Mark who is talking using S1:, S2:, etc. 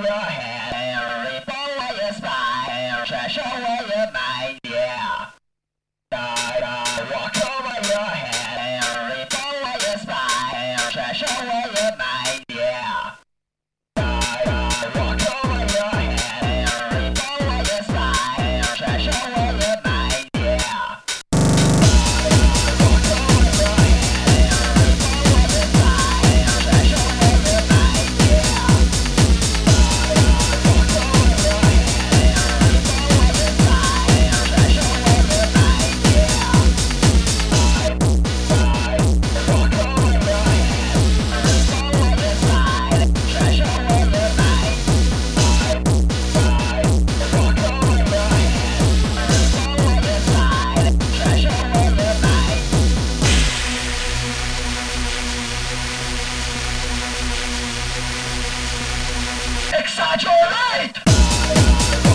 S1: your head, rip away your spine, trash away your mind, yeah. Walk over your head, rip away your spine, trash away your mind, yeah. Walk over your head, rip away your spine, trash away your mind, yeah. Exaggerate!